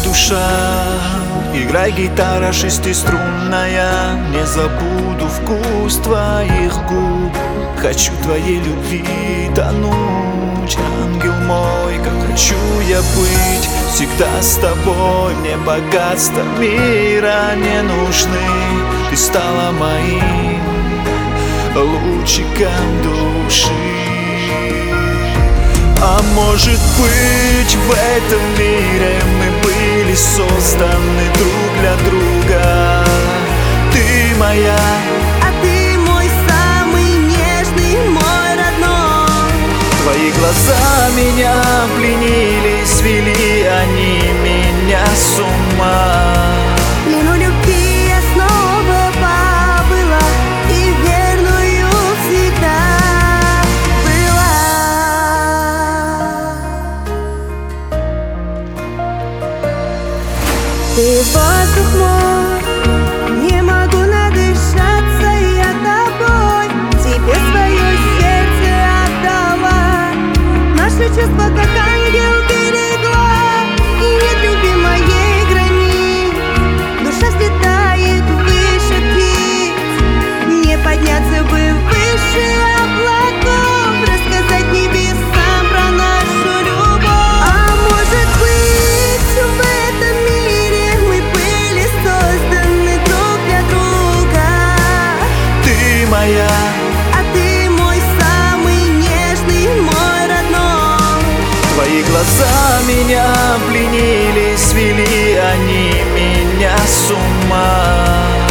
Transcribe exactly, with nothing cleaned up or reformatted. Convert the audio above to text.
душа, играй, гитара шестиструнная. Не забуду вкус твоих губ. Хочу твоей любви тонуть, ангел мой, как хочу я быть всегда с тобой. Мне богатства мира не нужны. Ты стала моим лучиком души. А может быть, в этом мире мы были созданы друг для друга. Ты моя, а ты мой самый нежный, мой родной. твои глаза меня пленили, свели они меня с ума. Плену любви я снова побыла и верную всегда была. Ты воздух мой, не могу надышаться я тобой. Тебе свое сердце отдала, наши чувства как ангел берегла. И нет любви моей границ, душа взлетает выше птиц. Не подняться бы выше облаков, рассказать небесам про нашу любовь. А может быть, в этом мире мы были созданы друг для друга. Ты моя, А ты мой самый нежный, мой родной. твои глаза меня пленили, свели они меня с ума.